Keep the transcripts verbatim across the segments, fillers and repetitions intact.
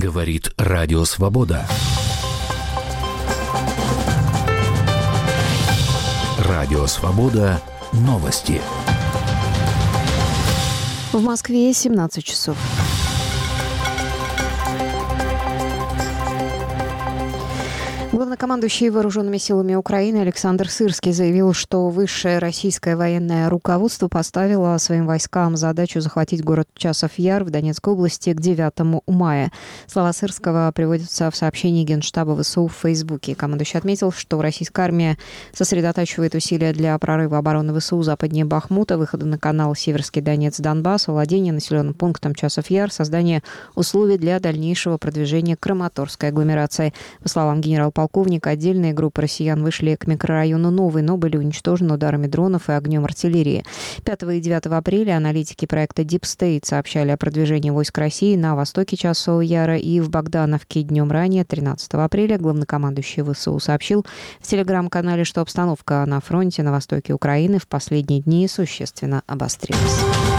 Говорит Радио Свобода. Радио Свобода. Новости. В Москве семнадцать часов. Главнокомандующий Вооруженными силами Украины Александр Сырский заявил, что высшее российское военное руководство поставило своим войскам задачу захватить город Часов-Яр в Донецкой области к девятому мая. Слова Сырского приводятся в сообщении Генштаба ВСУ в Фейсбуке. Командующий отметил, что российская армия сосредотачивает усилия для прорыва обороны ВСУ западнее Бахмута, выхода на канал Северский Донец-Донбасс, овладения населенным пунктом Часов-Яр, создание условий для дальнейшего продвижения к Краматорской агломерации. По словам генерал-полковника, полковника, отдельные группы россиян вышли к микрорайону Новый, но были уничтожены ударами дронов и огнем артиллерии. пятого и девятого апреля аналитики проекта Deep State сообщали о продвижении войск России на востоке Часового Яра и в Богдановке. Днем ранее, тринадцатого апреля, главнокомандующий ВСУ сообщил в телеграм-канале, что обстановка на фронте на востоке Украины в последние дни существенно обострилась.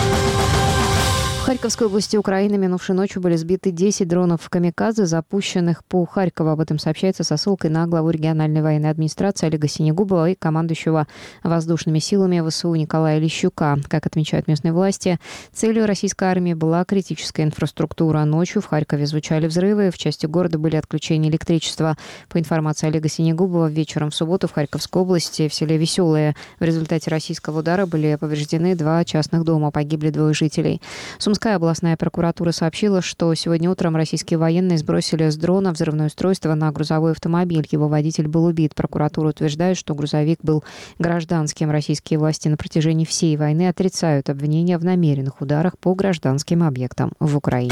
В Харьковской области Украины минувшей ночью были сбиты десять дронов «Камикадзе», запущенных по Харькову. Об этом сообщается со ссылкой на главу региональной военной администрации Олега Синегубова и командующего воздушными силами ВСУ Николая Лещука. Как отмечают местные власти, целью российской армии была критическая инфраструктура. Ночью в Харькове звучали взрывы, в части города были отключения электричества. По информации Олега Синегубова, вечером в субботу в Харьковской области в селе Веселое в результате российского удара были повреждены два частных дома, погибли двое жителей. Сумская областная прокуратура сообщила, что сегодня утром российские военные сбросили с дрона взрывное устройство на грузовой автомобиль. Его водитель был убит. Прокуратура утверждает, что грузовик был гражданским. Российские власти на протяжении всей войны отрицают обвинения в намеренных ударах по гражданским объектам в Украине.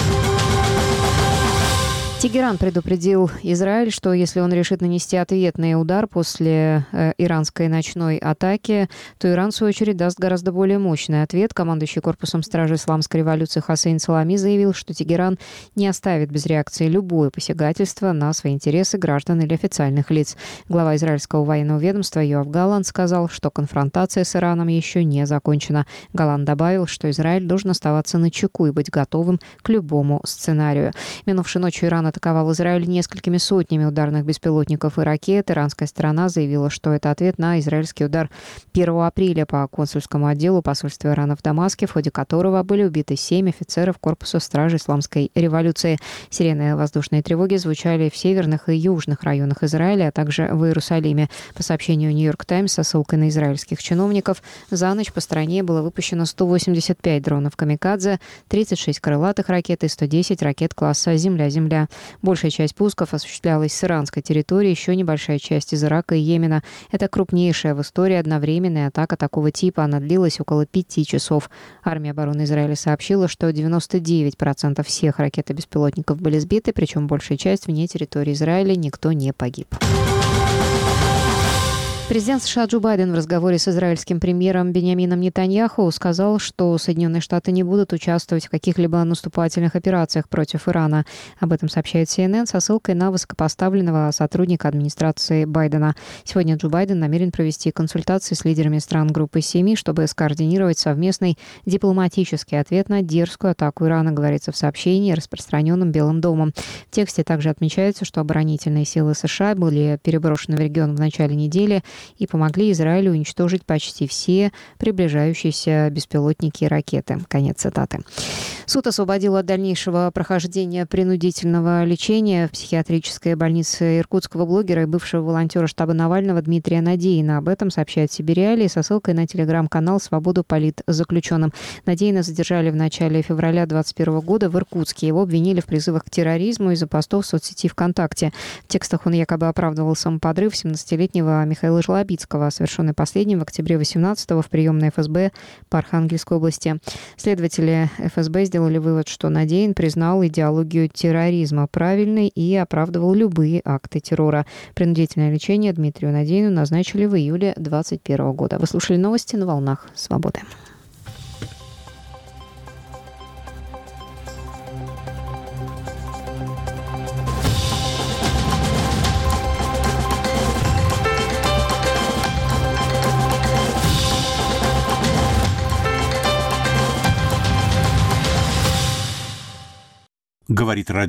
Тегеран предупредил Израиль, что если он решит нанести ответный удар после э, иранской ночной атаки, то Иран, в свою очередь, даст гораздо более мощный ответ. Командующий корпусом стражи исламской революции Хасейн Салами заявил, что Тегеран не оставит без реакции любое посягательство на свои интересы граждан или официальных лиц. Глава израильского военного ведомства Йоав Галланд сказал, что конфронтация с Ираном еще не закончена. Галланд добавил, что Израиль должен оставаться начеку и быть готовым к любому сценарию. Минувшей ночью Иран атаковал Израиль несколькими сотнями ударных беспилотников и ракет. Иранская сторона заявила, что это ответ на израильский удар первого апреля по консульскому отделу посольства Ирана в Дамаске, в ходе которого были убиты семь офицеров корпуса стражи исламской революции. Сирены воздушной тревоги звучали в северных и южных районах Израиля, а также в Иерусалиме. По сообщению Нью-Йорк Таймс со ссылкой на израильских чиновников, за ночь по стране было выпущено сто восемьдесят пять дронов «Камикадзе», тридцать шесть крылатых ракет и сто десять ракет класса «Земля-Земля». Большая часть пусков осуществлялась с иранской территории, еще небольшая часть из Ирака и Йемена. Это крупнейшая в истории одновременная атака такого типа. Она длилась около пяти часов. Армия обороны Израиля сообщила, что девяносто девять процентов всех ракет и беспилотников были сбиты, причем большая часть вне территории Израиля, никто не погиб. Президент США Джо Байден в разговоре с израильским премьером Биньямином Нетаньяху сказал, что Соединенные Штаты не будут участвовать в каких-либо наступательных операциях против Ирана. Об этом сообщает си эн эн со ссылкой на высокопоставленного сотрудника администрации Байдена. Сегодня Джо Байден намерен провести консультации с лидерами стран группы семи, чтобы скоординировать совместный дипломатический ответ на дерзкую атаку Ирана, говорится в сообщении, распространенном Белым домом. В тексте также отмечается, что оборонительные силы США были переброшены в регион в начале недели и помогли Израилю уничтожить почти все приближающиеся беспилотники и ракеты. Конец цитаты. Суд освободил от дальнейшего прохождения принудительного лечения в психиатрической больнице иркутского блогера и бывшего волонтера штаба Навального Дмитрия Надеина. Об этом сообщает Сибириалия со ссылкой на телеграм-канал «Свободу политзаключенным». Надеина задержали в начале февраля двадцать первого года в Иркутске. Его обвинили в призывах к терроризму из-за постов в соцсети ВКонтакте. В текстах он якобы оправдывал самоподрыв семнадцатилетнего Михаила Жлобицкого, совершенный последним в октябре восемнадцатого в приемной эф эс бэ по Архангельской области. Следователи эф эс бэ сделали вывод, что Надеин признал идеологию терроризма правильной и оправдывал любые акты террора. Принудительное лечение Дмитрию Надеину назначили в июле двадцать первого года. Вы слушали новости на волнах Свободы. Говорит радио.